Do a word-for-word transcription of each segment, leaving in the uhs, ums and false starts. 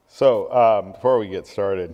So, um, before we get started,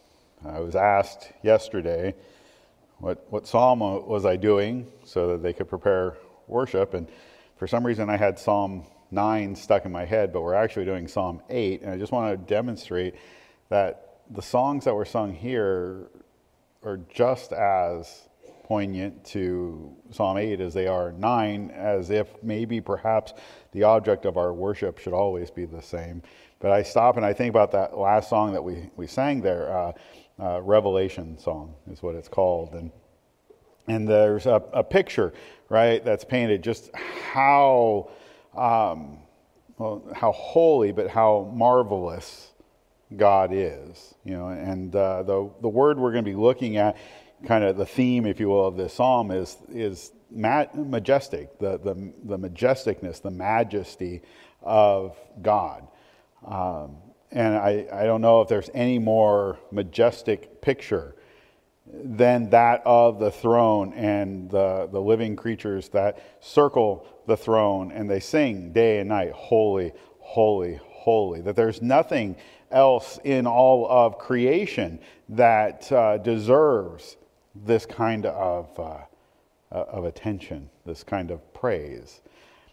I was asked yesterday what what psalm was I doing so that they could prepare worship, and for some reason I had Psalm nine stuck in my head, but we're actually doing Psalm eight, and I just want to demonstrate that the songs that were sung here are just as poignant to Psalm eight as they are nine, as if maybe perhaps the object of our worship should always be the same. But I stop and I think about that last song that we, we sang there, uh, uh, Revelation song is what it's called. And and there's a, a picture, right, that's painted just how, um, well, how holy, but how marvelous God is. You know, and uh, the the word we're going to be looking at, kind of the theme, if you will, of this psalm is is ma- majestic, the, the the majesticness, the majesty of God. Um, and I, I don't know if there's any more majestic picture than that of the throne and the, the living creatures that circle the throne, and they sing day and night, holy, holy, holy. That there's nothing else in all of creation that uh, deserves this kind of uh, of attention, this kind of praise.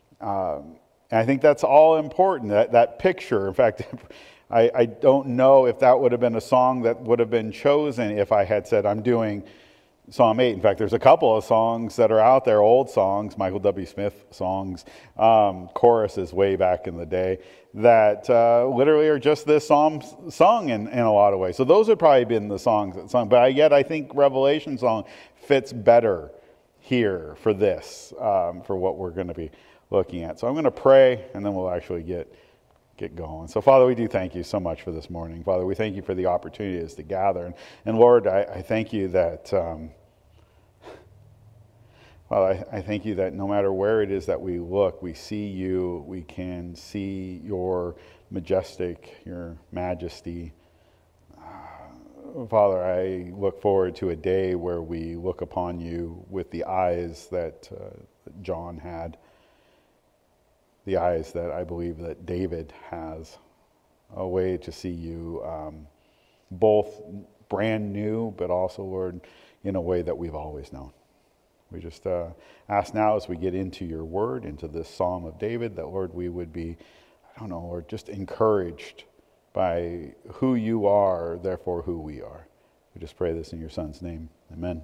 Um, and I think that's all important, that, that picture. In fact, I, I don't know if that would have been a song that would have been chosen if I had said I'm doing Psalm eight. In fact, there's a couple of songs that are out there, old songs, Michael W. Smith songs, um, choruses way back in the day, that uh, literally are just this psalm sung in, in a lot of ways. So those would probably been the songs that sung. But yet I think Revelation song fits better here for this, um, for what we're going to be looking at. So I'm going to pray, and then we'll actually get get going. So, Father, we do thank you so much for this morning. Father, we thank you for the opportunities to gather. And, and Lord, I, I thank you that, um, well, I, I thank you that no matter where it is that we look, we see you, we can see your majestic, your majesty. Uh, Father, I look forward to a day where we look upon you with the eyes that, uh, that John had, the eyes that I believe that David has, a way to see you um, both brand new, but also, Lord, in a way that we've always known. We just uh, ask now as we get into your word, into this Psalm of David, that, Lord, we would be, I don't know, Lord, just encouraged by who you are, therefore who we are. We just pray this in your Son's name. Amen.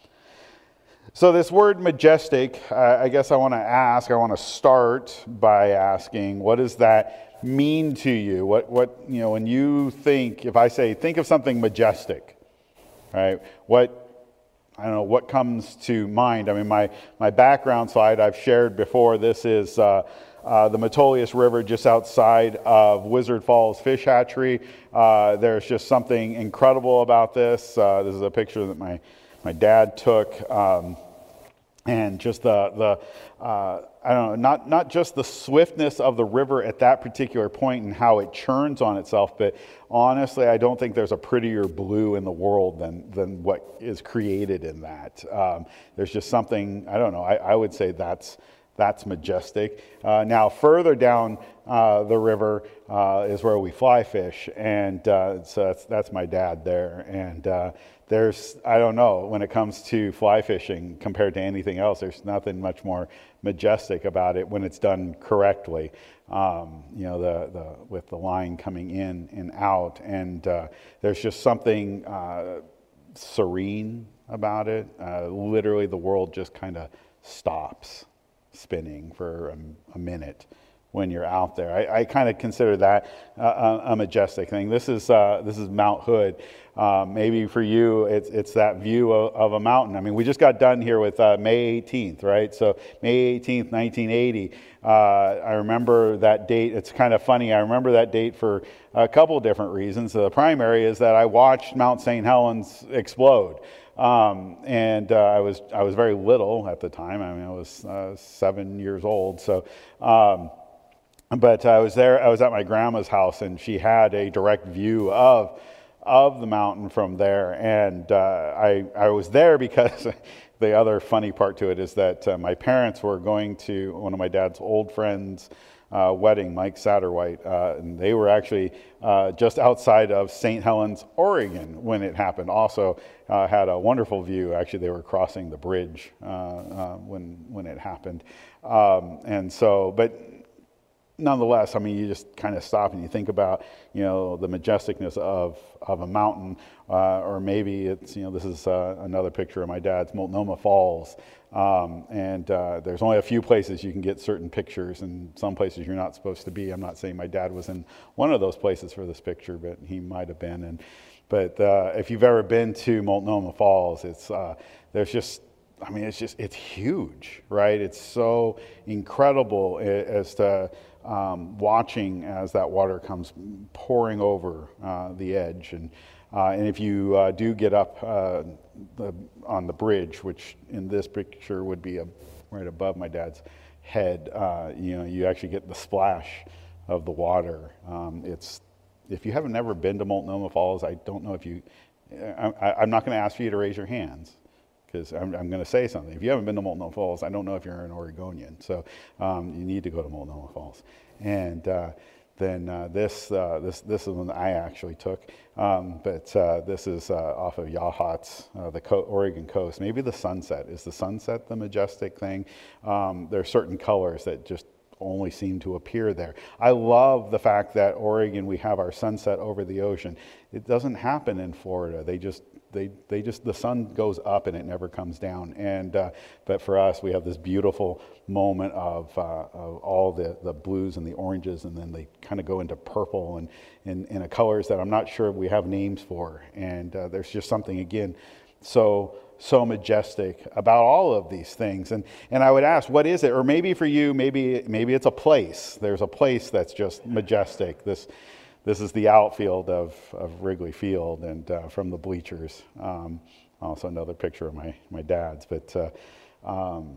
So this word majestic, uh, I guess I want to ask, I want to start by asking, what does that mean to you? What, what, you know, when you think, if I say, think of something majestic, right? What, I don't know, what comes to mind? I mean, my, my background slide I've shared before, this is uh, uh, the Metolius River just outside of Wizard Falls Fish Hatchery. Uh, there's just something incredible about this. Uh, this is a picture that my my dad took, um, and just the the uh, I don't know, not not just the swiftness of the river at that particular point and how it churns on itself, but honestly, I don't think there's a prettier blue in the world than than what is created in that. Um, there's just something, I don't know. I, I would say that's that's majestic. Uh, now, further down uh, the river uh, is where we fly fish, and uh, so that's that's my dad there, and. Uh, There's, I don't know, when it comes to fly fishing compared to anything else, there's nothing much more majestic about it when it's done correctly. Um, you know, the, the with the line coming in and out, and uh, there's just something uh, serene about it. Uh, literally, the world just kind of stops spinning for a, a minute when you're out there. I, I kind of consider that uh, a majestic thing. This is uh, this is Mount Hood. Uh, maybe for you, it's it's that view of, of a mountain. I mean, we just got done here with uh, May eighteenth, right? So May eighteenth, nineteen eighty. Uh, I remember that date. It's kind of funny. I remember that date for a couple of different reasons. The primary is that I watched Mount Saint Helens explode. Um, and uh, I was I was very little at the time. I mean, I was uh, seven years old. So. Um, But I was there, I was at my grandma's house, and she had a direct view of of the mountain from there. And uh, I, I was there because the other funny part to it is that uh, my parents were going to one of my dad's old friends' uh, wedding, Mike Satterwhite, uh, and they were actually uh, just outside of Saint Helens, Oregon when it happened. Also uh, had a wonderful view. Actually, they were crossing the bridge uh, uh, when when it happened. Um, and so, but nonetheless, I mean, you just kind of stop and you think about, you know, the majesticness of, of a mountain, uh, or maybe it's, you know, this is uh, another picture of my dad's, Multnomah Falls. Um, and uh, there's only a few places you can get certain pictures, and some places you're not supposed to be. I'm not saying my dad was in one of those places for this picture, but he might have been. And But uh, if you've ever been to Multnomah Falls, it's uh, there's just, I mean, it's just, it's huge, right? It's so incredible as to um, watching as that water comes pouring over uh, the edge. And uh, and if you uh, do get up uh, the, on the bridge, which in this picture would be a, right above my dad's head, uh, you know, you actually get the splash of the water. Um, it's if you haven't never been to Multnomah Falls, I don't know if you. I, I'm not going to ask for you to raise your hands, because I'm, I'm going to say something. If you haven't been to Multnomah Falls, I don't know if you're an Oregonian. So um, you need to go to Multnomah Falls. And uh, then uh, this uh, this this is one that I actually took. Um, but uh, this is uh, off of Yachats, uh, the co- Oregon coast. Maybe the sunset. Is the sunset the majestic thing? Um, there are certain colors that just only seem to appear there. I love the fact that Oregon, we have our sunset over the ocean. It doesn't happen in Florida. They just They, they just, the sun goes up and it never comes down. And uh, but for us, we have this beautiful moment of, uh, of all the, the blues and the oranges, and then they kind of go into purple and in in colors that I'm not sure we have names for. And uh, there's just something, again, so so majestic about all of these things. And and I would ask, what is it? Or maybe for you, maybe maybe it's a place. There's a place that's just majestic. This. This is the outfield of, of Wrigley Field, and uh, from the bleachers. Um, also another picture of my, my dad's. But uh, um,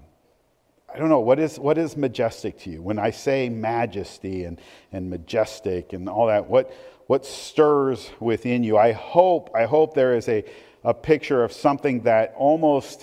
I don't know, what is what is majestic to you? When I say majesty and, and majestic and all that, what what stirs within you? I hope I hope there is a, a picture of something that almost,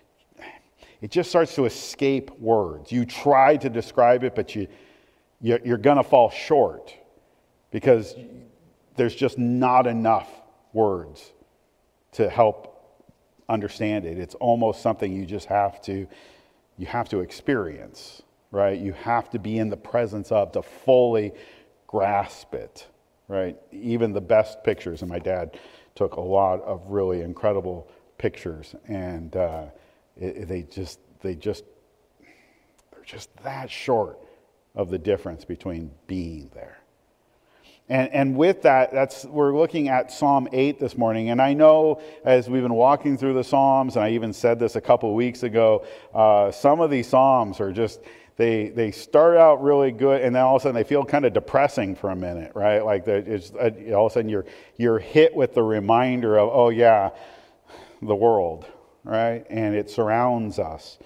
it just starts to escape words. You try to describe it, but you, you're, you're going to fall short, because there's just not enough words to help understand it. It's almost something you just have to, you have to experience, right? You have to be in the presence of to fully grasp it, right? Even the best pictures, and my dad took a lot of really incredible pictures, and uh, it, they just, they just, they're just that short of the difference between being there. And, and with that, that's we're looking at Psalm eight this morning. And I know as we've been walking through the Psalms, and I even said this a couple of weeks ago, uh, some of these Psalms are just, they they start out really good, and then all of a sudden they feel kind of depressing for a minute, right? Like it's, uh, all of a sudden you're you're hit with the reminder of, oh yeah, the world, right? And it surrounds us.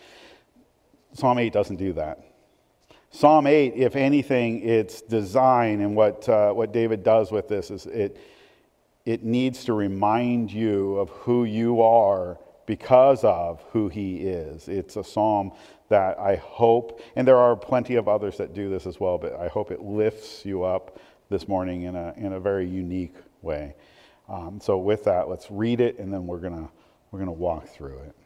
Psalm eight doesn't do that. Psalm eight, if anything, its design and what uh, what David does with this is it it needs to remind you of who you are because of who he is. It's a psalm that I hope, and there are plenty of others that do this as well, but I hope it lifts you up this morning in a in a very unique way. Um, so with that, let's read it, and then we're gonna we're gonna walk through it.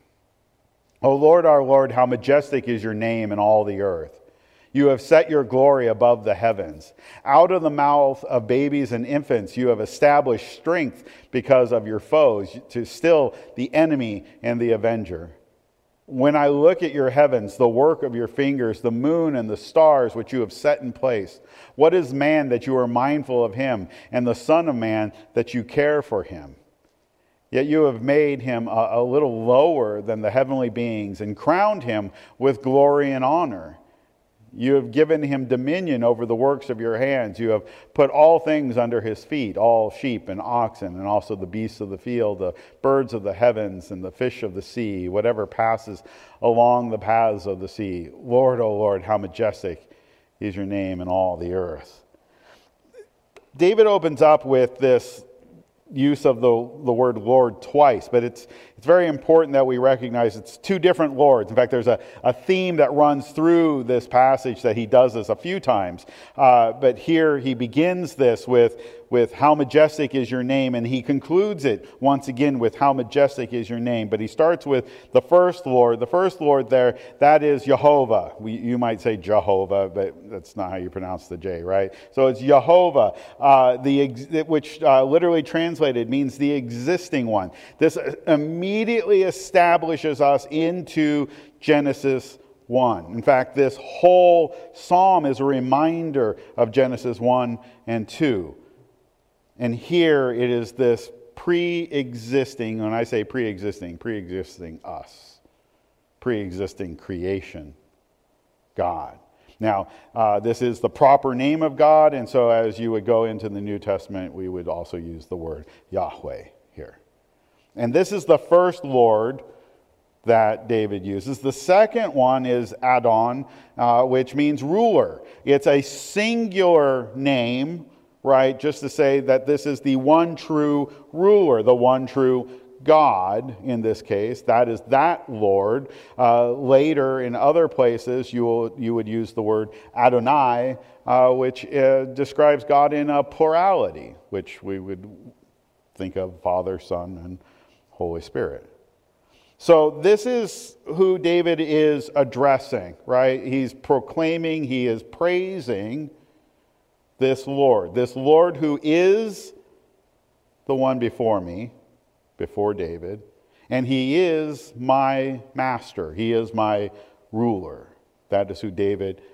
O Lord, our Lord, how majestic is your name in all the earth. You have set your glory above the heavens. Out of the mouth of babies and infants you have established strength because of your foes, to still the enemy and the avenger. When I look at your heavens, the work of your fingers, the moon and the stars which you have set in place, what is man that you are mindful of him, and the son of man that you care for him? Yet you have made him a, a little lower than the heavenly beings and crowned him with glory and honor. You have given him dominion over the works of your hands. You have put all things under his feet, all sheep and oxen, and also the beasts of the field, the birds of the heavens, and the fish of the sea, whatever passes along the paths of the sea. Lord, O Lord, how majestic is your name in all the earth. David opens up with this use of the, the word Lord twice, but it's it's very important that we recognize it's two different Lords. In fact, there's a, a theme that runs through this passage that he does this a few times. Uh, but here he begins this with, with how majestic is your name, and he concludes it once again with how majestic is your name. But he starts with the first Lord. The first Lord there, that is Jehovah. We, you might say Jehovah, but that's not how you pronounce the J, right? So it's Jehovah, uh, the which uh, literally translated means the existing one. This immediately establishes us into Genesis one. In fact, this whole psalm is a reminder of Genesis one and two. And here it is this pre-existing, when I say pre-existing, pre-existing us, pre-existing creation, God. Now, uh, this is the proper name of God, and so as you would go into the New Testament, we would also use the word Yahweh here. And this is the first Lord that David uses. The second one is Adon, uh, which means ruler. It's a singular name, right? Just to say that this is the one true ruler, the one true God in this case. That is that Lord. Uh, later in other places you will you would use the word Adonai, uh, which uh, describes God in a plurality, which we would think of Father, Son, and Holy Spirit. So this is who David is addressing, right? He's proclaiming, he is praising this Lord, this Lord who is the one before me, before David, and he is my master. He is my ruler. That is who David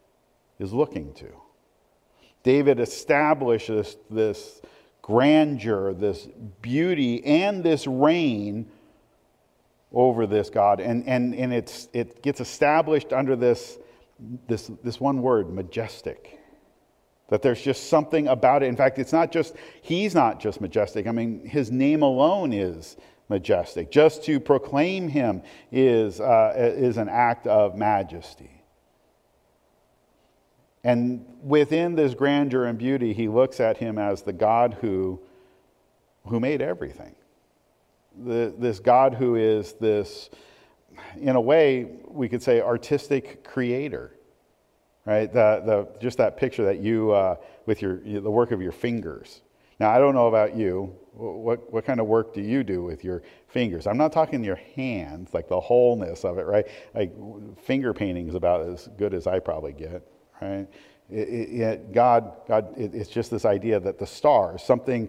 is looking to. David establishes this grandeur, this beauty, and this reign over this God. And, and, and it's, it gets established under this, this, this one word, majestic. That there's just something about it. In fact, it's not just, he's not just majestic. I mean, his name alone is majestic. Just to proclaim him is, uh, is an act of majesty. And within this grandeur and beauty, he looks at him as the God who, who made everything. The, this God who is this, in a way, we could say artistic creator. Right, the the just that picture that you uh, with your the work of your fingers. Now I don't know about you. What what kind of work do you do with your fingers? I'm not talking your hands, like the wholeness of it, right? Like finger painting is about as good as I probably get, right? It, it, it, God God, it, it's just this idea that the stars, something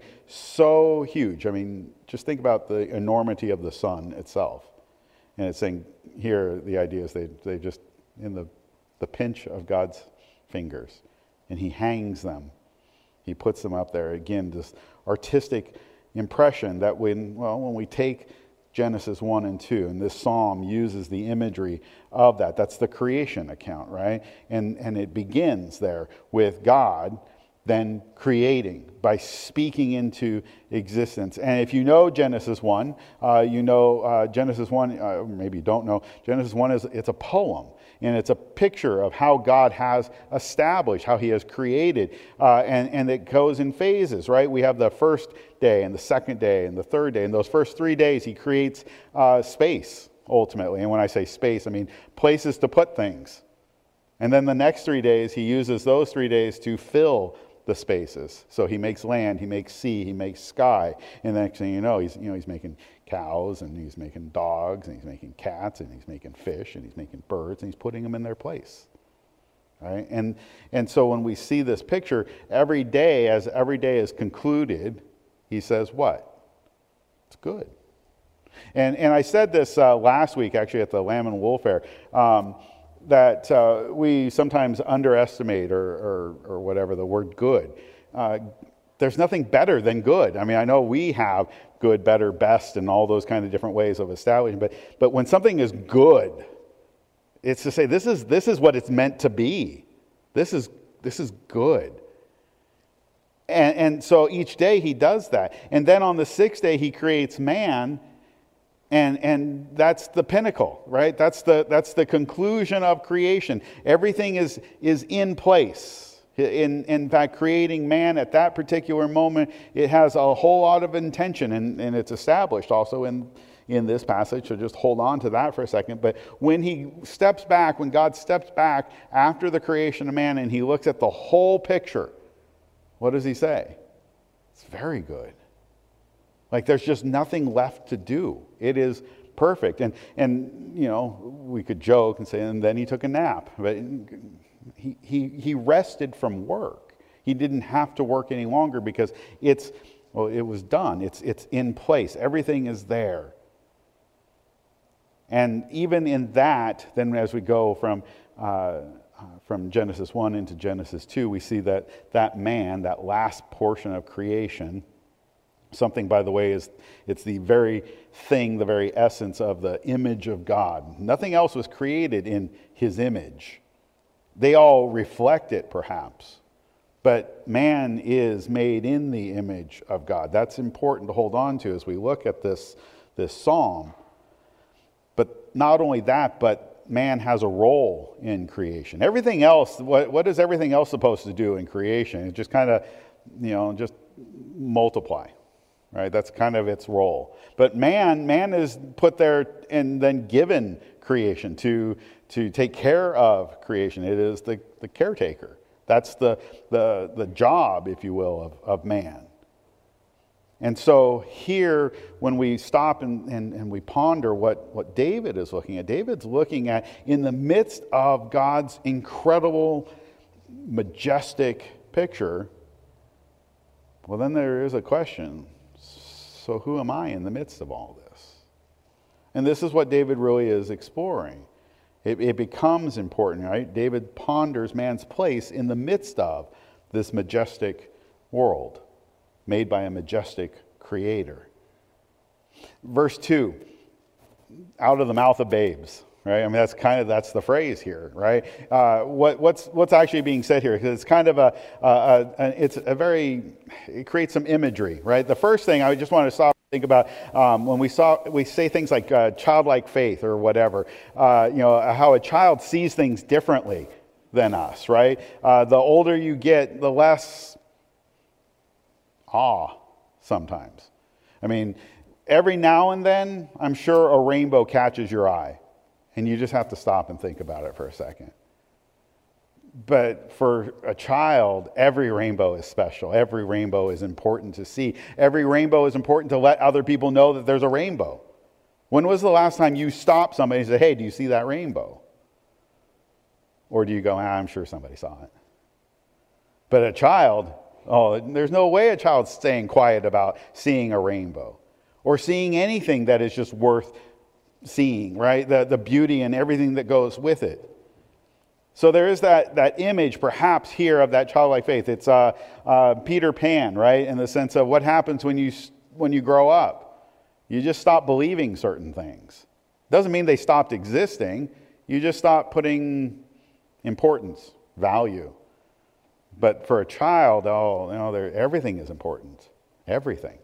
so huge. I mean, just think about the enormity of the sun itself, and it's saying here the idea is they they just in the the pinch of God's fingers, and he hangs them. He puts them up there. Again, this artistic impression that when, well, when we take Genesis one and two, and this psalm uses the imagery of that. That's the creation account, right? And, and it begins there with God then creating by speaking into existence. And if you know Genesis one, uh, you know uh, Genesis one, uh, maybe you don't know, Genesis one is it's a poem. And it's a picture of how God has established, how he has created. Uh, and, and it goes in phases, right? We have the first day and the second day and the third day. And those first three days, he creates uh, space, ultimately. And when I say space, I mean places to put things. And then the next three days, he uses those three days to fill the spaces. So he makes land, he makes sea, he makes sky. And the next thing you know, he's, you know, he's making cows, and he's making dogs, and he's making cats, and he's making fish, and he's making birds, and he's putting them in their place. Right? And, and so when we see this picture, every day, as every day is concluded, he says what? It's good. And, and I said this uh, last week, actually, at the Lamb and Wool Fair, um, that uh, we sometimes underestimate or, or, or whatever the word good. Uh, there's nothing better than good. I mean, I know we have good, better, best, and all those kind of different ways of establishing, but but when something is good, it's to say this is this is what it's meant to be. This is this is good. And, and so each day he does that. And then on the sixth day he creates man. And and that's the pinnacle, right? That's the that's the conclusion of creation. Everything is is in place. In, in fact, creating man at that particular moment, it has a whole lot of intention, and, and it's established also in, in this passage, so just hold on to that for a second. But when he steps back, when God steps back after the creation of man and he looks at the whole picture, what does he say? It's very good. Like there's just nothing left to do. It is perfect. And, and you know, we could joke and say, and then he took a nap. But he, he, he rested from work. He didn't have to work any longer because it's, well, it was done. It's, it's in place. Everything is there. And even in that, then as we go from uh, from Genesis one into Genesis two, we see that that man, that last portion of creation, something, by the way, is it's the very thing, the very essence of the image of God. Nothing else was created in his image. They all reflect it, perhaps. But man is made in the image of God. That's important to hold on to as we look at this, this psalm. But not only that, but man has a role in creation. Everything else, what, what is everything else supposed to do in creation? It just kind of, you know, just multiply, right? That's kind of its role. But man, man is put there and then given creation to, to take care of creation. It is the, the caretaker. That's the, the, the job, if you will, of, of man. And so here, when we stop and, and, and we ponder what, what David is looking at, David's looking at, in the midst of God's incredible, majestic picture, well, then there is a question. So who am I in the midst of all this? And this is what David really is exploring. It, it becomes important, right? David ponders man's place in the midst of this majestic world made by a majestic creator. Verse two, out of the mouth of babes, right? I mean, that's kind of, that's the phrase here, right? Uh, what, what's what's actually being said here? Because it's kind of a, a, a, it's a very, it creates some imagery, right? The first thing I just want to stop and think about, um, when we saw, we say things like uh, childlike faith or whatever, uh, you know, how a child sees things differently than us, right? Uh, the older you get, the less awe sometimes. I mean, every now and then, I'm sure a rainbow catches your eye, and you just have to stop and think about it for a second. But for a child, every rainbow is special. Every rainbow is important to see. Every rainbow is important to let other people know that there's a rainbow. When was the last time you stopped somebody and said, hey, do you see that rainbow? Or do you go, ah, I'm sure somebody saw it. But a child, oh, there's no way a child's staying quiet about seeing a rainbow or seeing anything that is just worth seeing, right? The, the beauty and everything that goes with it. So there is that, that image perhaps here of that childlike faith. It's uh, uh, Peter Pan, right? In the sense of what happens when you, when you grow up. You just stop believing certain things. Doesn't mean they stopped existing. You just stop putting importance, value. But for a child, oh, you know, everything is important. Everything.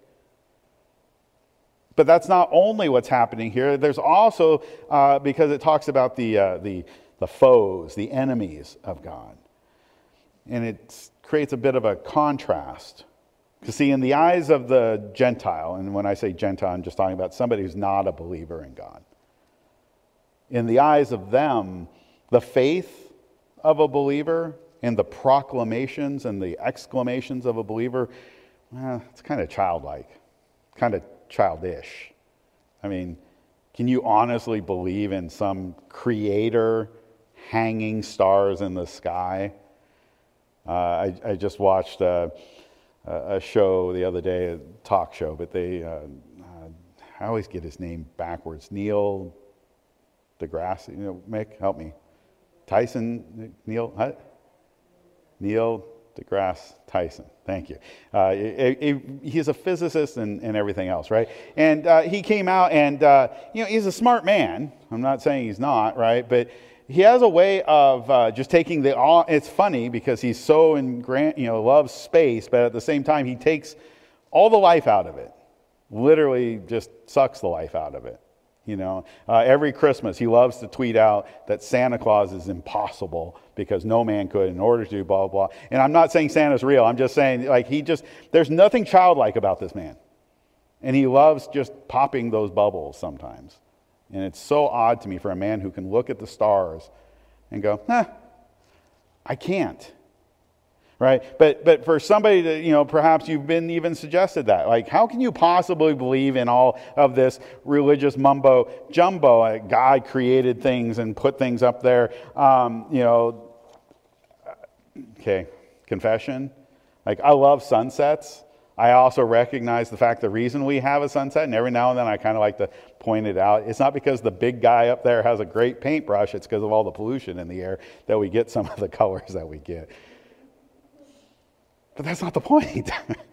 But that's not only what's happening here. There's also, uh, because it talks about the, uh, the, the foes, the enemies of God. And it creates a bit of a contrast. Because see, in the eyes of the Gentile, and when I say Gentile, I'm just talking about somebody who's not a believer in God. In the eyes of them, the faith of a believer and the proclamations and the exclamations of a believer, well, it's kind of childlike, kind of childish. I mean, can you honestly believe in some creator hanging stars in the sky? Uh, I, I just watched a, a show the other day, a talk show, but they, uh, uh, I always get his name backwards. Neil deGrasse, you know, Mick, help me. Tyson, Neil, what? Neil deGrasse Tyson. Thank you. Uh, it, it, he's a physicist and, and everything else, right? And uh, he came out and, uh, you know, he's a smart man. I'm not saying he's not, right? But he has a way of uh, just taking the, awe. It's funny because he's so, in grand, you know, loves space, but at the same time, he takes all the life out of it. Literally just sucks the life out of it. You know, uh, every Christmas he loves to tweet out that Santa Claus is impossible because no man could in order to blah, blah, blah. And I'm not saying Santa's real. I'm just saying, like, he just, there's nothing childlike about this man. And he loves just popping those bubbles sometimes. And it's so odd to me for a man who can look at the stars and go, nah, I can't. Right? But but for somebody to, you know, perhaps you've been even suggested that. Like, how can you possibly believe in all of this religious mumbo jumbo? Like, God created things and put things up there. Um, you know, okay, confession. Like, I love sunsets. I also recognize the fact the reason we have a sunset, and every now and then I kind of like to point it out, it's not because the big guy up there has a great paintbrush. It's because of all the pollution in the air that we get some of the colors that we get. But that's not the point,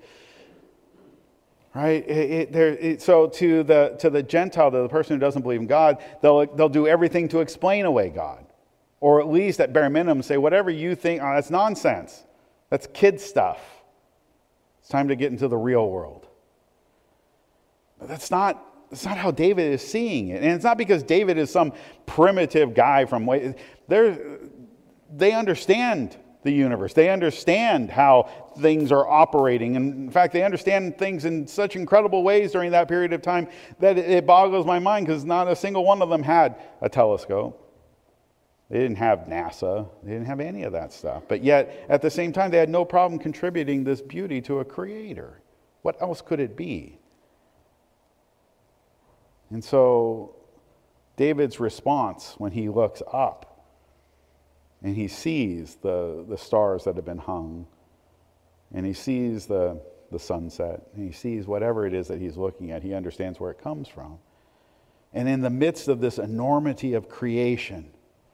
right? It, it, there, it, so to the to the Gentile, to the person who doesn't believe in God, they'll they'll do everything to explain away God, or at least at bare minimum say whatever you think. Oh, that's nonsense. That's kid stuff. It's time to get into the real world. But that's not that's not how David is seeing it, and it's not because David is some primitive guy from way. They're, they understand the universe. They understand how things are operating. And in fact, they understand things in such incredible ways during that period of time that it boggles my mind, because not a single one of them had a telescope. They didn't have NASA. They didn't have any of that stuff. But yet, at the same time, they had no problem contributing this beauty to a creator. What else could it be? And so, David's response when he looks up and he sees the, the stars that have been hung, and he sees the, the sunset, and he sees whatever it is that he's looking at, he understands where it comes from. And in the midst of this enormity of creation,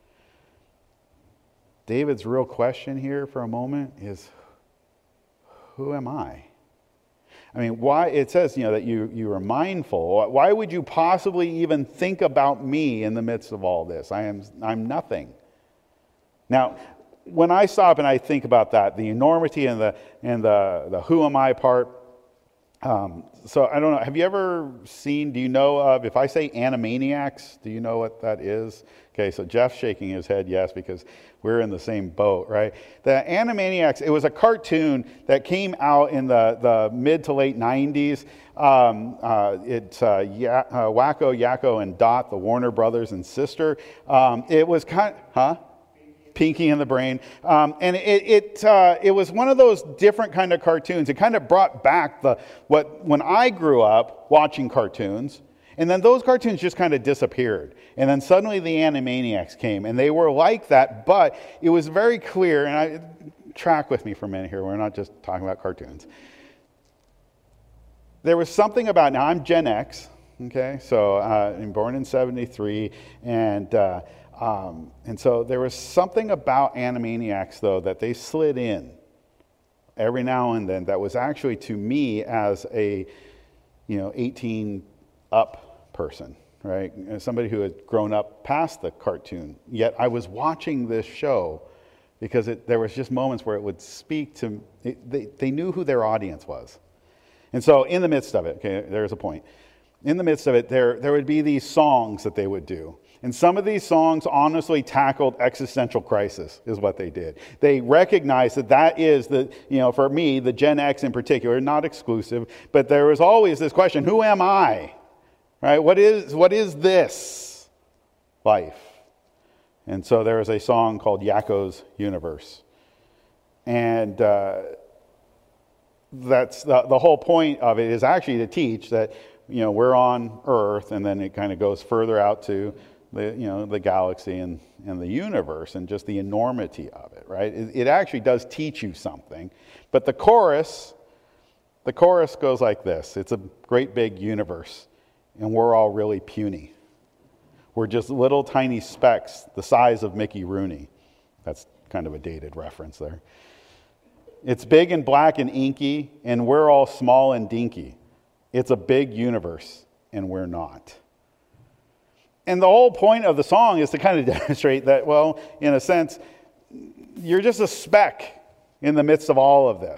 David's real question here for a moment is, who am I? I mean, why, it says, you know, that you, you are mindful. Why would you possibly even think about me in the midst of all this? I am, I'm nothing. Now, when I stop and I think about that, the enormity and the and the, the who am I part, um, so I don't know, have you ever seen, do you know of, if I say Animaniacs, do you know what that is? Okay, so Jeff's shaking his head yes, because we're in the same boat, right? The Animaniacs, it was a cartoon that came out in the, the mid to late nineties. Um, uh, it's uh, ya- uh, Wacko, Yakko, and Dot, the Warner brothers and sister. Um, it was kind, huh? Pinky and the Brain, um, and it it uh, it was one of those different kind of cartoons. It kind of brought back the what when I grew up watching cartoons, and then those cartoons just kind of disappeared, and then suddenly the Animaniacs came, and they were like that, but it was very clear. And I track with me for a minute here. We're not just talking about cartoons. There was something about, now I'm Gen X, okay, so uh, I'm born in seventy-three, and. Uh, Um, and so there was something about Animaniacs, though, that they slid in every now and then that was actually, to me, as a, you know, eighteen up person, right? As somebody who had grown up past the cartoon. Yet I was watching this show because it, there was just moments where it would speak to, it, they, they knew who their audience was. And so in the midst of it, okay, there's a point. In the midst of it, there, there would be these songs that they would do. And some of these songs honestly tackled existential crisis, is what they did. They recognized that that is the, you know, for me, the Gen X in particular, not exclusive, but there was always this question, who am I? Right? What is, what is this life? And so there was a song called Yakko's Universe. And uh, that's the, the whole point of it is actually to teach that, you know, we're on Earth, and then it kind of goes further out to the, you know, the galaxy and, and the universe and just the enormity of it, right? It, it actually does teach you something. But the chorus, the chorus goes like this. It's a great big universe, and we're all really puny. We're just little tiny specks the size of Mickey Rooney. That's kind of a dated reference there. It's big and black and inky, and we're all small and dinky. It's a big universe, and we're not. And the whole point of the song is to kind of demonstrate that, well, in a sense, you're just a speck in the midst of all of this.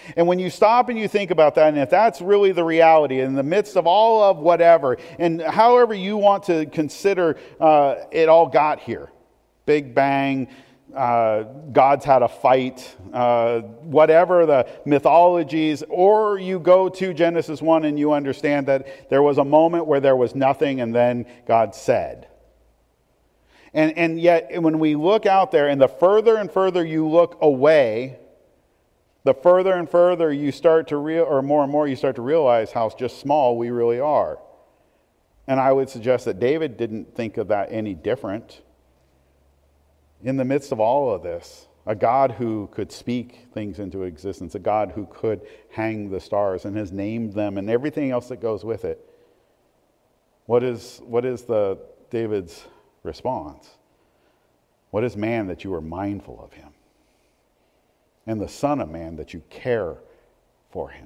And when you stop and you think about that, and if that's really the reality in the midst of all of whatever, and however you want to consider uh, it all got here, Big Bang, uh, God's had a fight, uh, whatever the mythologies, or you go to Genesis one and you understand that there was a moment where there was nothing and then God said. And, and yet when we look out there, and the further and further you look away, the further and further you start to real, or more and more you start to realize how just small we really are. And I would suggest that David didn't think of that any different. In the midst of all of this, a God who could speak things into existence, a God who could hang the stars and has named them and everything else that goes with it. What is, what is the David's response? What is man that you are mindful of him? And the Son of Man that you care for him?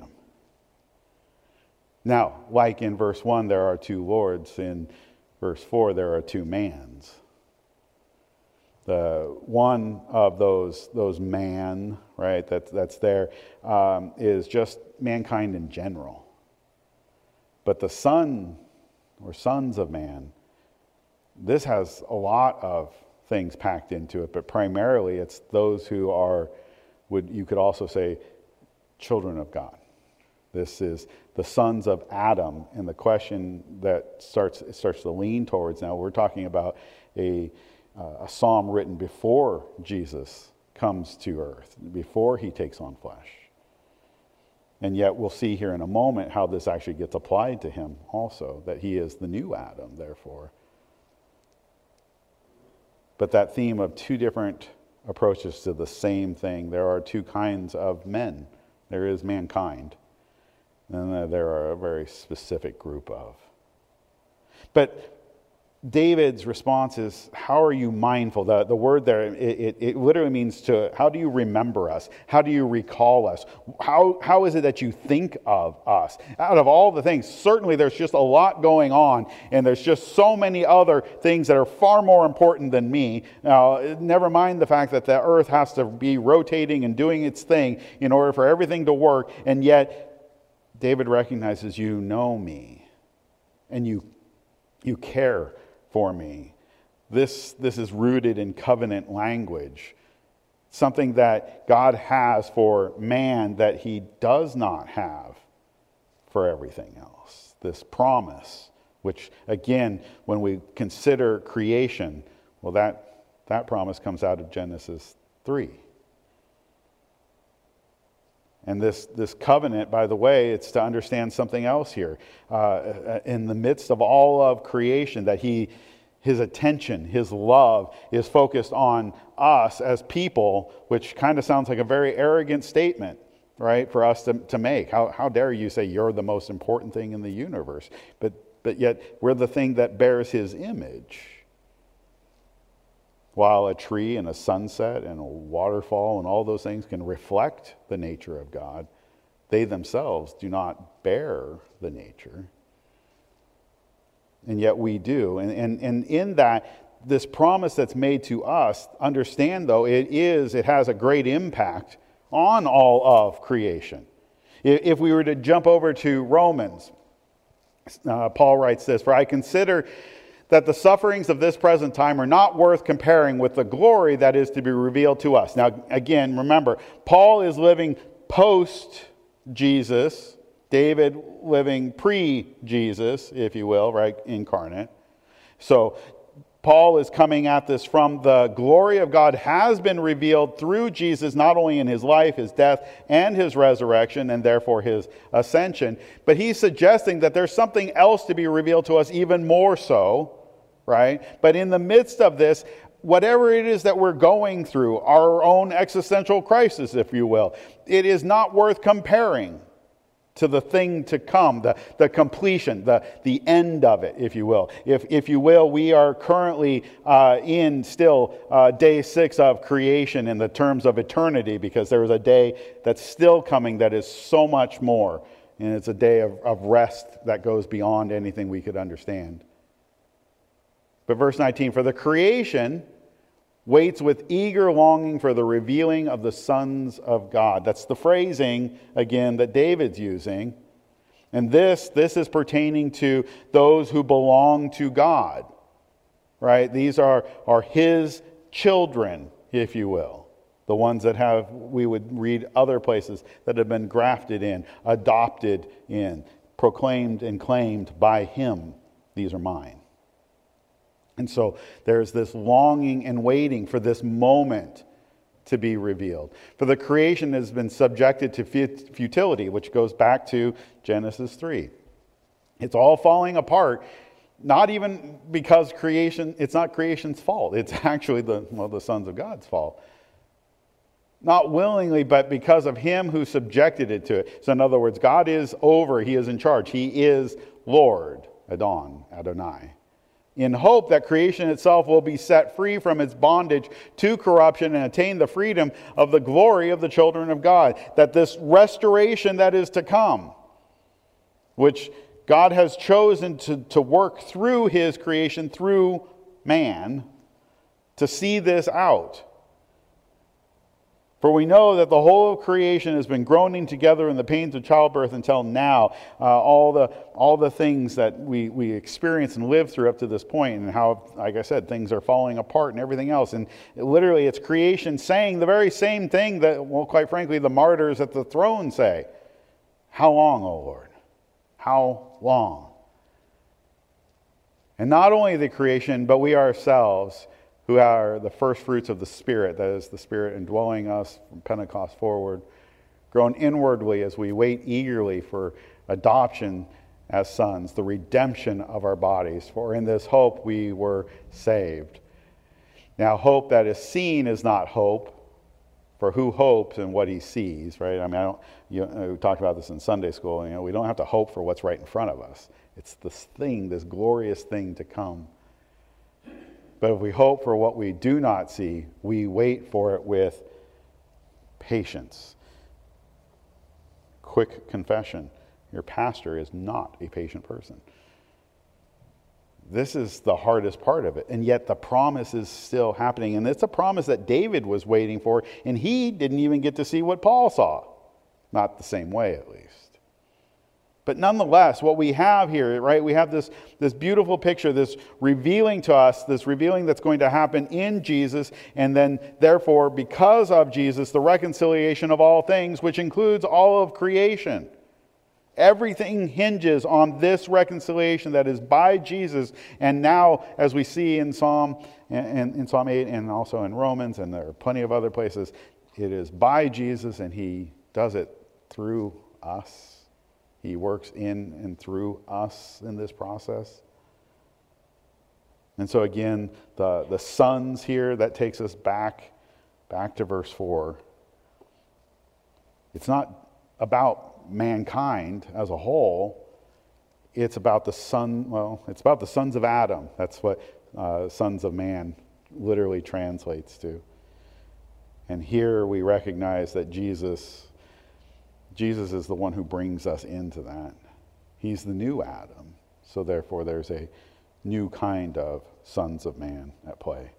Now, like in verse one, there are two lords. In verse four, there are two mans. The one of those those man, right, that, that's there, um, is just mankind in general. But the Son, or sons of man, this has a lot of things packed into it, but primarily it's those who are, would you could also say, children of God. This is the sons of Adam, and the question that starts starts to lean towards now, we're talking about a Uh, a psalm written before Jesus comes to earth, before he takes on flesh. And yet we'll see here in a moment how this actually gets applied to him also, that he is the new Adam, therefore. But that theme of two different approaches to the same thing. There are two kinds of men. There is mankind, and there are a very specific group of. But David's response is, how are you mindful? The, the word there, it, it, it literally means to, how do you remember us? How do you recall us? How, how is it that you think of us? Out of all the things, certainly there's just a lot going on, and there's just so many other things that are far more important than me. Now, never mind the fact that the earth has to be rotating and doing its thing in order for everything to work, and yet David recognizes, you know me, and you, you care for me. This, this is rooted in covenant language, something that God has for man that he does not have for everything else. This promise, which again, when we consider creation, well, that, that promise comes out of Genesis three. And this, this covenant, by the way, it's to understand something else here. Uh, in the midst of all of creation, that he, his attention, his love is focused on us as people, which kind of sounds like a very arrogant statement, right, for us to, to make. How, how dare you say you're the most important thing in the universe? But, but yet we're the thing that bears his image. While a tree and a sunset and a waterfall and all those things can reflect the nature of God, they themselves do not bear the nature. And yet we do. And, and, and in that, this promise that's made to us, understand though, it is, it has a great impact on all of creation. If we were to jump over to Romans, uh, Paul writes this, "For I consider that the sufferings of this present time are not worth comparing with the glory that is to be revealed to us." Now, again, remember, Paul is living post-Jesus, David living pre-Jesus, if you will, right, incarnate. So, Paul is coming at this from the glory of God has been revealed through Jesus, not only in his life, his death, and his resurrection, and therefore his ascension, but he's suggesting that there's something else to be revealed to us even more so, right? But in the midst of this, whatever it is that we're going through, our own existential crisis, if you will, it is not worth comparing to the thing to come, the, the completion, the, the end of it, if you will. If, if you will, we are currently uh, in still uh, day six of creation in the terms of eternity, because there is a day that's still coming that is so much more. And it's a day of, of rest that goes beyond anything we could understand. But verse nineteen, "For the creation waits with eager longing for the revealing of the sons of God. That's the phrasing, again, that David's using. And this, this is pertaining to those who belong to God, right? These are, are his children, if you will. The ones that have, we would read other places, that have been grafted in, adopted in, proclaimed and claimed by him. These are mine. And so there's this longing and waiting for this moment to be revealed. For the creation has been subjected to futility, which goes back to Genesis three. It's all falling apart, not even because creation, it's not creation's fault. It's actually the, well, the sons of God's fault. Not willingly, but because of him who subjected it to it. So in other words, God is over, he is in charge. He is Lord, Adon, Adonai. In hope that creation itself will be set free from its bondage to corruption and attain the freedom of the glory of the children of God. That this restoration that is to come, which God has chosen to, to work through his creation, through man, to see this out. For we know that the whole of creation has been groaning together in the pains of childbirth until now. Uh, all the all the things that we, we experience and live through up to this point, and how, like I said, things are falling apart and everything else. And it, literally it's creation saying the very same thing that, well, quite frankly, the martyrs at the throne say. How long, O Lord? How long? And not only the creation, but we ourselves, who are the first fruits of the Spirit, that is the Spirit indwelling us from Pentecost forward, grown inwardly as we wait eagerly for adoption as sons, the redemption of our bodies. For in this hope we were saved. Now, hope that is seen is not hope, for who hopes and what he sees, right? I mean, I don't, you know, we talked about this in Sunday school. You know, we don't have to hope for what's right in front of us. It's this thing, this glorious thing to come. But if we hope for what we do not see, we wait for it with patience. Quick confession. Your pastor is not a patient person. This is the hardest part of it. And yet the promise is still happening. And it's a promise that David was waiting for. And he didn't even get to see what Paul saw. Not the same way, at least. But nonetheless, what we have here, right, we have this, this beautiful picture, this revealing to us, this revealing that's going to happen in Jesus, and then, therefore, because of Jesus, the reconciliation of all things, which includes all of creation. Everything hinges on this reconciliation that is by Jesus, and now, as we see in Psalm, in, in Psalm eight and also in Romans, and there are plenty of other places, it is by Jesus, and he does it through us. He works in and through us in this process. And so again, the, the sons here, that takes us back, back to verse four. It's not about mankind as a whole. It's about the son, well, it's about the sons of Adam. That's what uh, sons of man literally translates to. And here we recognize that Jesus Jesus is the one who brings us into that. He's the new Adam. So therefore there's a new kind of sons of man at play.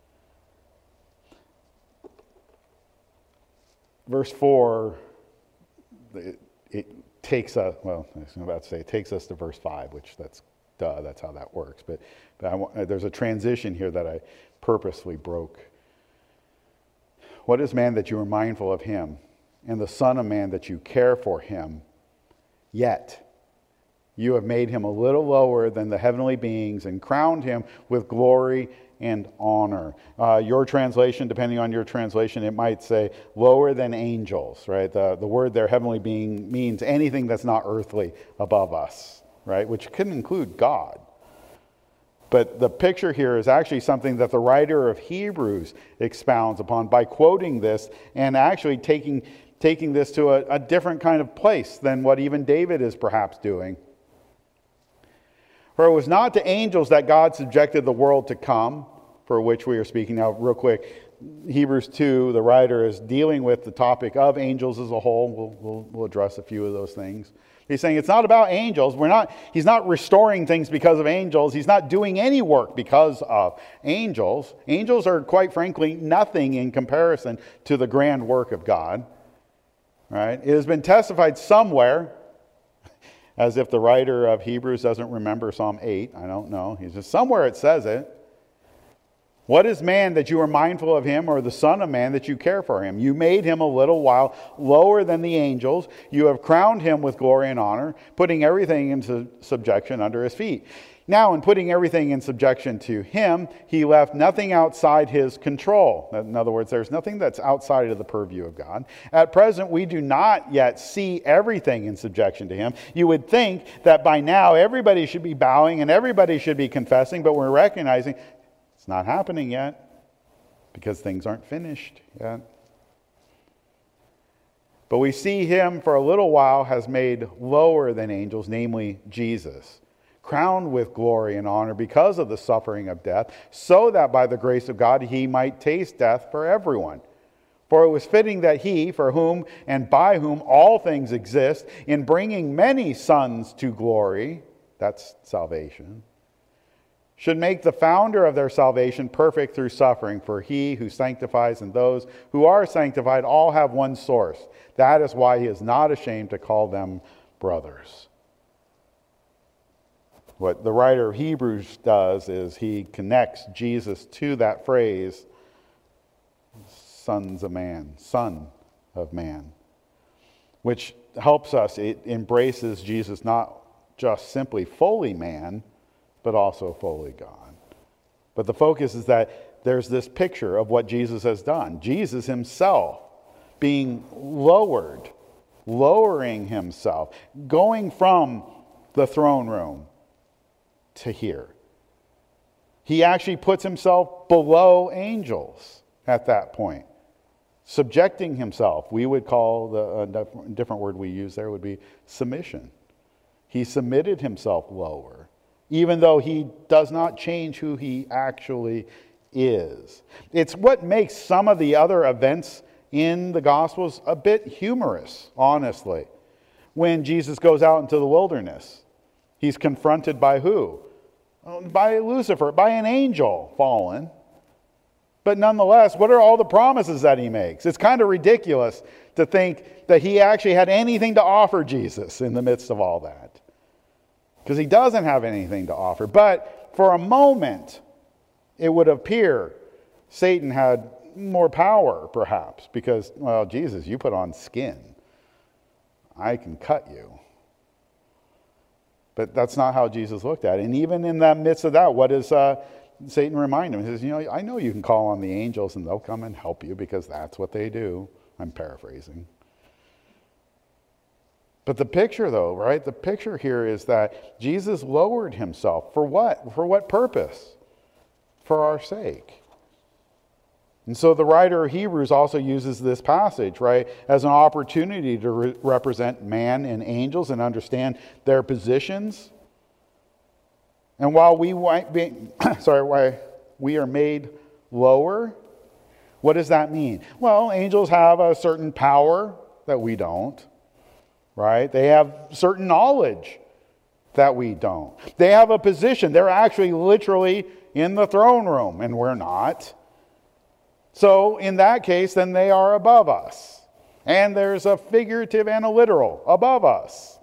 Verse four, it, it takes us, well, I was about to say, it takes us to verse five, which that's, duh, that's how that works. But, but I, there's a transition here that I purposely broke. What is man that you are mindful of him? And the Son of Man that you care for him, yet you have made him a little lower than the heavenly beings and crowned him with glory and honor. Uh, your translation, depending on your translation, it might say lower than angels, right? The, the word there, heavenly being, means anything that's not earthly above us, right? Which can include God. But the picture here is actually something that the writer of Hebrews expounds upon by quoting this and actually taking taking this to a, a different kind of place than what even David is perhaps doing. For it was not to angels that God subjected the world to come, for which we are speaking now real quick. Hebrews two, the writer is dealing with the topic of angels as a whole. We'll, we'll, we'll address a few of those things. He's saying it's not about angels. We're not, he's not restoring things because of angels. He's not doing any work because of angels. Angels are, quite frankly, nothing in comparison to the grand work of God. Right? It has been testified somewhere, as if the writer of Hebrews doesn't remember Psalm eight. I don't know. He's just somewhere it says it. What is man that you are mindful of him, or the son of man that you care for him? You made him a little while lower than the angels. You have crowned him with glory and honor, putting everything into subjection under his feet. Now, in putting everything in subjection to him, he left nothing outside his control. In other words, there's nothing that's outside of the purview of God. At present, we do not yet see everything in subjection to him. You would think that by now everybody should be bowing and everybody should be confessing, but we're recognizing it's not happening yet because things aren't finished yet. But we see him for a little while has made lower than angels, namely Jesus, crowned with glory and honor because of the suffering of death, so that by the grace of God he might taste death for everyone. For it was fitting that he, for whom and by whom all things exist, in bringing many sons to glory, that's salvation, should make the founder of their salvation perfect through suffering. For he who sanctifies and those who are sanctified all have one source. That is why he is not ashamed to call them brothers. What the writer of Hebrews does is he connects Jesus to that phrase, sons of man, son of man, which helps us. It embraces Jesus not just simply fully man, but also fully God. But the focus is that there's this picture of what Jesus has done. Jesus himself being lowered, lowering himself, going from the throne room to here. He actually puts himself below angels at that point, subjecting himself. We would call the a different word we use there would be submission. He submitted himself lower, even though he does not change who he actually is. It's what makes some of the other events in the Gospels a bit humorous, honestly. When Jesus goes out into the wilderness, he's confronted by who? By Lucifer, by an angel fallen. But nonetheless, what are all the promises that he makes? It's kind of ridiculous to think that he actually had anything to offer Jesus in the midst of all that. Because he doesn't have anything to offer. But for a moment, it would appear Satan had more power, perhaps. Because, well, Jesus, you put on skin. I can cut you. But that's not how Jesus looked at it. And even in the midst of that, what does uh, Satan remind him? He says, you know, I know you can call on the angels and they'll come and help you because that's what they do. I'm paraphrasing. But the picture, though, right? The picture here is that Jesus lowered himself. For what? For what purpose? For our sake. And so the writer of Hebrews also uses this passage, right, as an opportunity to re- represent man and angels and understand their positions. And while we might be, sorry, why we are made lower, what does that mean? Well, angels have a certain power that we don't. Right? They have certain knowledge that we don't. They have a position. They're actually literally in the throne room, and we're not. So in that case, then they are above us. And there's a figurative and a literal above us.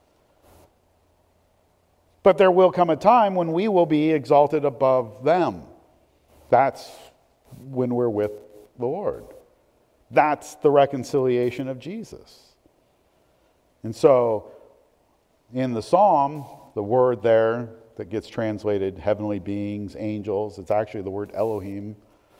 But there will come a time when we will be exalted above them. That's when we're with the Lord. That's the reconciliation of Jesus. And so, in the psalm, the word there that gets translated heavenly beings, angels, it's actually the word Elohim.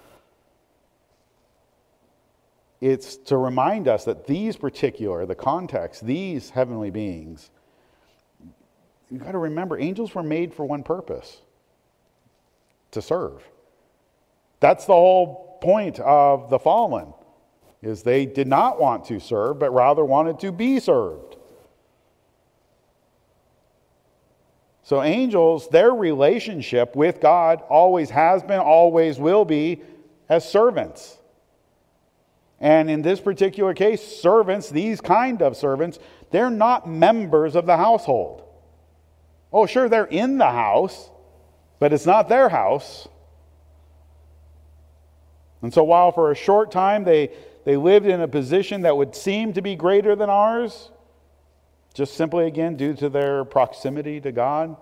It's to remind us that these particular, the context, these heavenly beings, you've got to remember, angels were made for one purpose: to serve. That's the whole point of the fallen, is they did not want to serve, but rather wanted to be served. So angels, their relationship with God always has been, always will be, as servants. And in this particular case, servants, these kind of servants, they're not members of the household. Oh, sure, they're in the house, but it's not their house. And so while for a short time they, they lived in a position that would seem to be greater than ours, just simply, again, due to their proximity to God,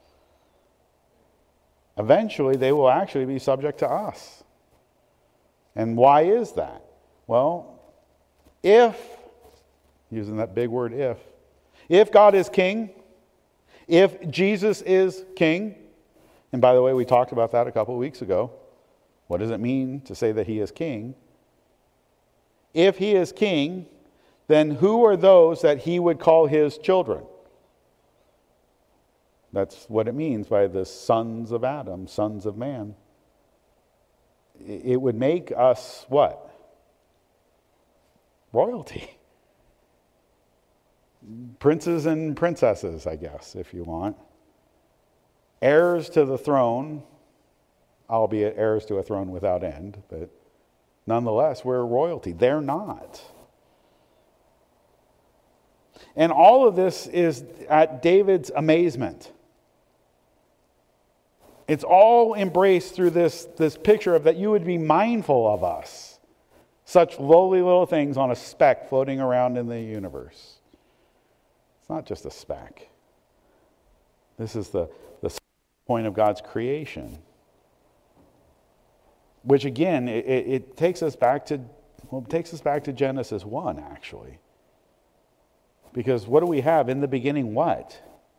eventually they will actually be subject to us. And why is that? Well, if, using that big word if, if God is king, if Jesus is king, and by the way, we talked about that a couple of weeks ago. What does it mean to say that he is king? If he is king, then who are those that he would call his children? That's what it means by the sons of Adam, sons of man. It would make us what? Royalty. Princes and princesses, I guess, if you want. Heirs to the throne, albeit heirs to a throne without end, but nonetheless, we're royalty. They're not. And all of this is at David's amazement. It's all embraced through this, this picture of that you would be mindful of us. Such lowly little things on a speck floating around in the universe. It's not just a speck. This is the, the point of God's creation. Which again, it, it takes us back to well, it takes us back to Genesis one, actually. Because what do we have in the beginning? What?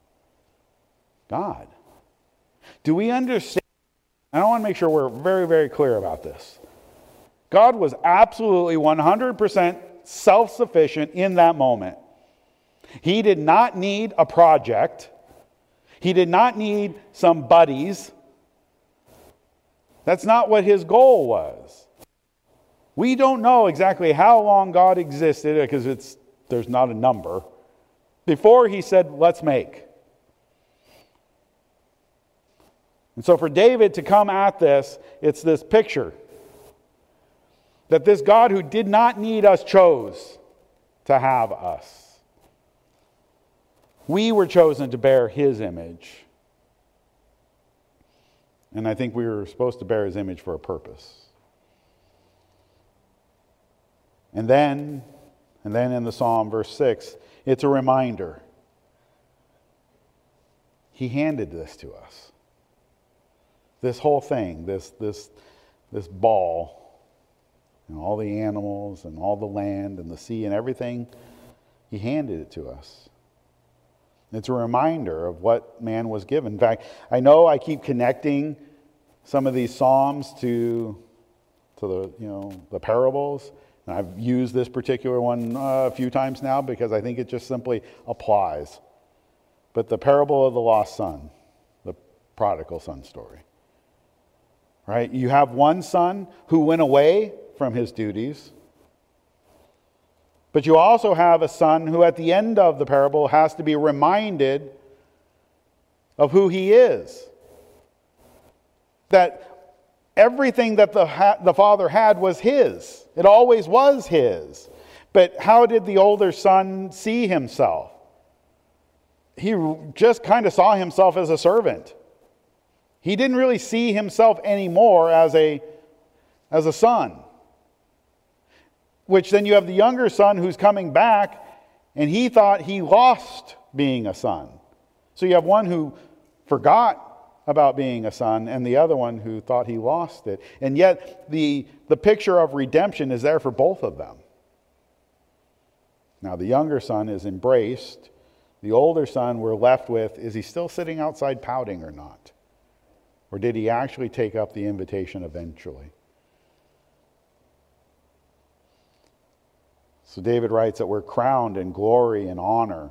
God. Do we understand? And I want to make sure we're very, very clear about this. God was absolutely one hundred percent self-sufficient in that moment. He did not need a project. He did not need some buddies. That's not what his goal was. We don't know exactly how long God existed, because it's there's not a number, before he said, let's make. And so for David to come at this, it's this picture that this God who did not need us chose to have us. We were chosen to bear his image. And I think we were supposed to bear his image for a purpose. And then, and then in the Psalm, verse six, it's a reminder. He handed this to us. This whole thing, this, this, this ball, and all the animals and all the land and the sea and everything, he handed it to us. It's a reminder of what man was given. In fact, I know I keep connecting some of these psalms to, to the, you know, the parables. And I've used this particular one uh, a few times now because I think it just simply applies. But the parable of the lost son, the prodigal son story. Right? You have one son who went away from his duties. But you also have a son who at the end of the parable has to be reminded of who he is. That everything that the, ha- the father had was his. It always was his. But how did the older son see himself? He just kind of saw himself as a servant. He didn't really see himself anymore as a, as a son. Which then you have the younger son who's coming back, and he thought he lost being a son. So you have one who forgot about being a son, and the other one who thought he lost it. And yet the, the picture of redemption is there for both of them. Now the younger son is embraced. The older son we're left with, is he still sitting outside pouting or not? Or did he actually take up the invitation eventually? So David writes that we're crowned in glory and honor.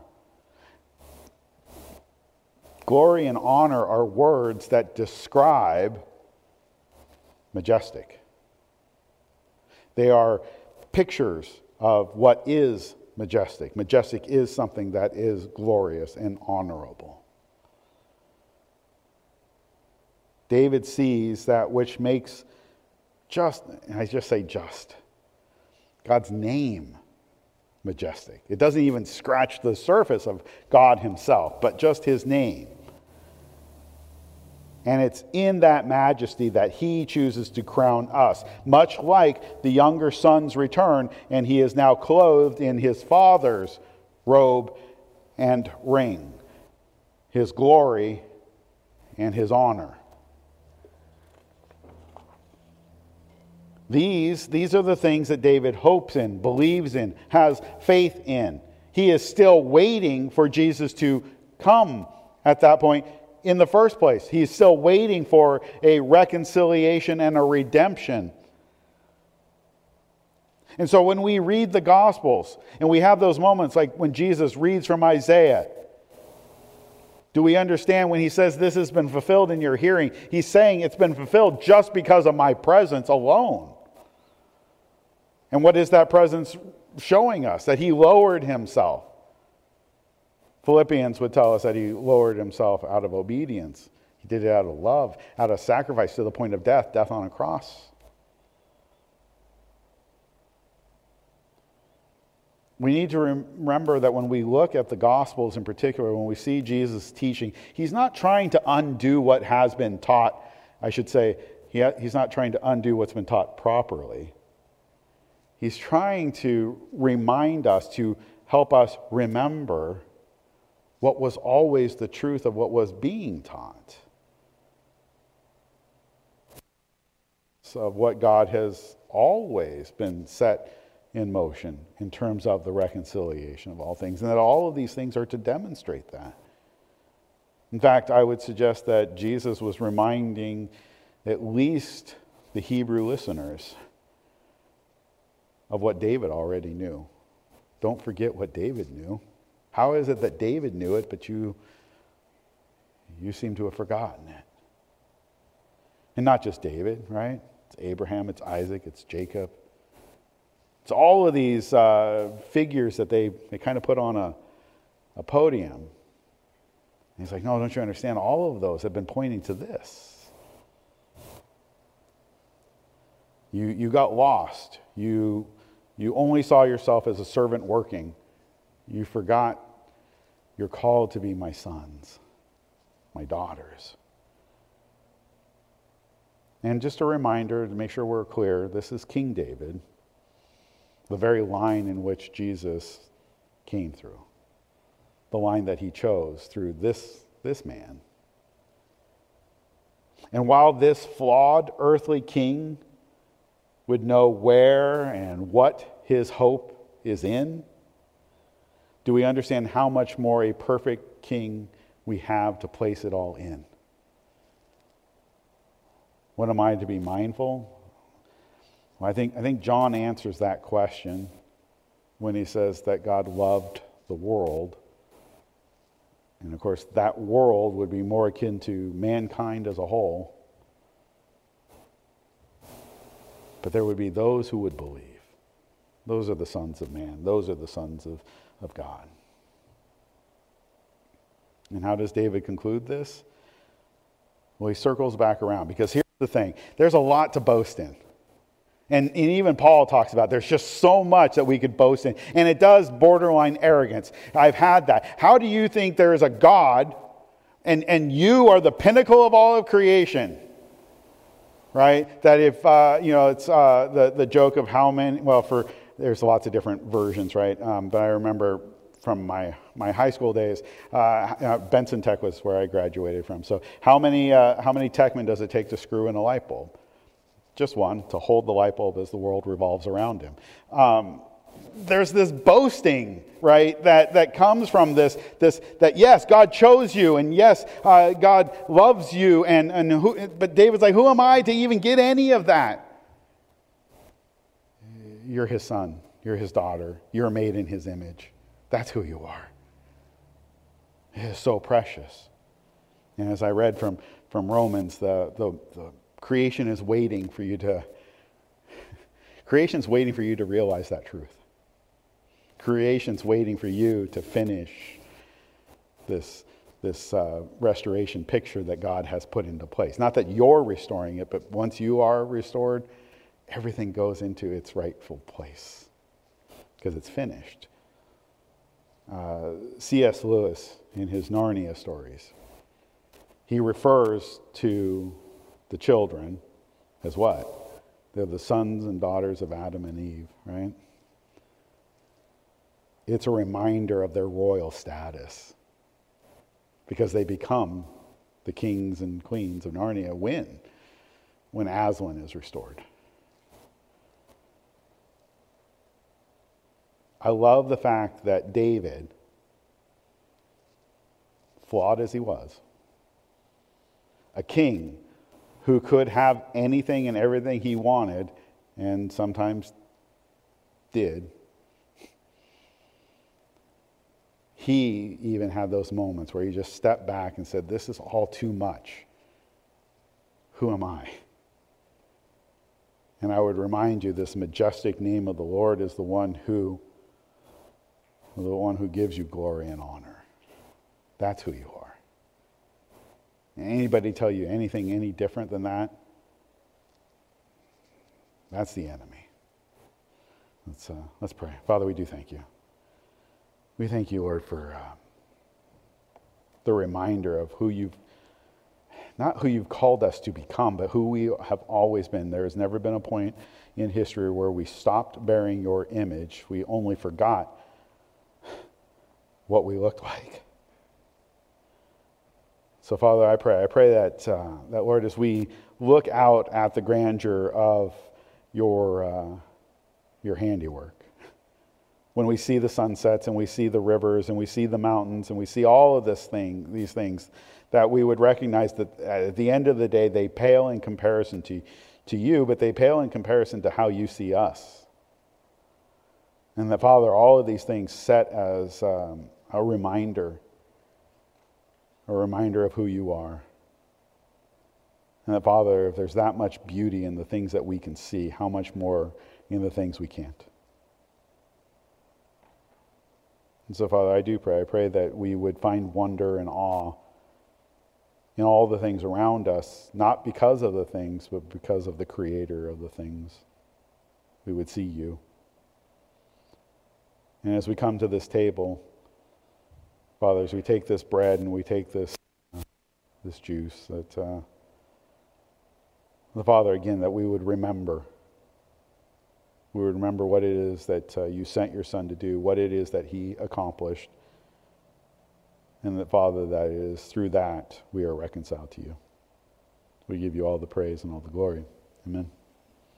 Glory and honor are words that describe majestic. They are pictures of what is majestic. Majestic is something that is glorious and honorable. David sees that which makes just, and I just say just, God's name, majestic. It doesn't even scratch the surface of God himself, but just his name. And it's in that majesty that he chooses to crown us, much like the younger son's return, and he is now clothed in his father's robe and ring, his glory and his honor. These, these are the things that David hopes in, believes in, has faith in. He is still waiting for Jesus to come at that point. In the first place, he's still waiting for a reconciliation and a redemption. And so when we read the Gospels and we have those moments like when Jesus reads from Isaiah, do we understand when he says this has been fulfilled in your hearing? He's saying it's been fulfilled just because of my presence alone. And what is that presence showing us? That he lowered himself. Philippians would tell us that he lowered himself out of obedience. He did it out of love, out of sacrifice to the point of death, death on a cross. We need to remember that when we look at the Gospels in particular, when we see Jesus teaching, he's not trying to undo what has been taught. I should say, he ha- he's not trying to undo what's been taught properly. He's trying to remind us, to help us remember what was always the truth of what was being taught. So of what God has always been set in motion in terms of the reconciliation of all things. And that all of these things are to demonstrate that. In fact, I would suggest that Jesus was reminding at least the Hebrew listeners of what David already knew. Don't forget what David knew. How is it that David knew it, but you, you seem to have forgotten it? And not just David, right? It's Abraham, it's Isaac, it's Jacob. It's all of these uh, figures that they, they kind of put on a, a podium. And he's like, no, don't you understand? All of those have been pointing to this. You, you got lost. You, you only saw yourself as a servant working. You forgot you're called to be my sons, my daughters. And just a reminder to make sure we're clear, this is King David, the very line in which Jesus came through, the line that he chose through this, this man. And while this flawed earthly king would know where and what his hope is in, do we understand how much more a perfect king we have to place it all in? What am I to be mindful? Well, I think, I think John answers that question when he says that God loved the world. And of course, that world would be more akin to mankind as a whole. But there would be those who would believe. Those are the sons of man. Those are the sons of of God. And how does David conclude this? Well, he circles back around, because here's the thing. There's a lot to boast in. And, and even Paul talks about there's just so much that we could boast in. And it does borderline arrogance. I've had that. How do you think there is a God and, and you are the pinnacle of all of creation? Right? That if, uh, you know, it's uh, the, the joke of how many, well, for there's lots of different versions, right? Um, but I remember from my, my high school days, uh, uh, Benson Tech was where I graduated from. So how many uh, how many techmen does it take to screw in a light bulb? Just one, to hold the light bulb as the world revolves around him. Um, there's this boasting, right, that, that comes from this, this, that yes, God chose you, and yes, uh, God loves you, and, and who, but David's like, who am I to even get any of that? You're his son. You're his daughter. You're made in his image. That's who you are. It is so precious. And as I read from, from Romans, the, the, the creation is waiting for you to, creation's waiting for you to realize that truth. Creation's waiting for you to finish this, this uh, restoration picture that God has put into place. Not that you're restoring it, but once you are restored, everything goes into its rightful place because it's finished. Uh, C S Lewis, in his Narnia stories, he refers to the children as what? They're the sons and daughters of Adam and Eve, right? It's a reminder of their royal status because they become the kings and queens of Narnia when? When Aslan is restored. I love the fact that David, flawed as he was, a king who could have anything and everything he wanted, and sometimes did, he even had those moments where he just stepped back and said, this is all too much. Who am I? And I would remind you, this majestic name of the Lord is the one who, the one who gives you glory and honor. That's who you are. Anybody tell you anything any different than that? That's the enemy. Let's, uh, let's pray. Father, we do thank you. We thank you, Lord, for uh, the reminder of who you've, not who you've called us to become, but who we have always been. There has never been a point in history where we stopped bearing your image. We only forgot what we looked like. So, Father, I pray. I pray that, uh, that Lord, as we look out at the grandeur of your, uh, your handiwork, when we see the sunsets and we see the rivers and we see the mountains and we see all of this thing, these things, that we would recognize that at the end of the day, they pale in comparison to, to you, but they pale in comparison to how you see us. And that, Father, all of these things set as um, a reminder, a reminder of who you are. And that, Father, if there's that much beauty in the things that we can see, how much more in the things we can't. And so, Father, I do pray. I pray that we would find wonder and awe in all the things around us, not because of the things, but because of the Creator of the things. We would see you. And as we come to this table, Father, as we take this bread and we take this uh, this juice, that uh, the Father, again, that we would remember. We would remember what it is that uh, you sent your Son to do, what it is that he accomplished. And that, Father, that it is through that we are reconciled to you. We give you all the praise and all the glory. Amen.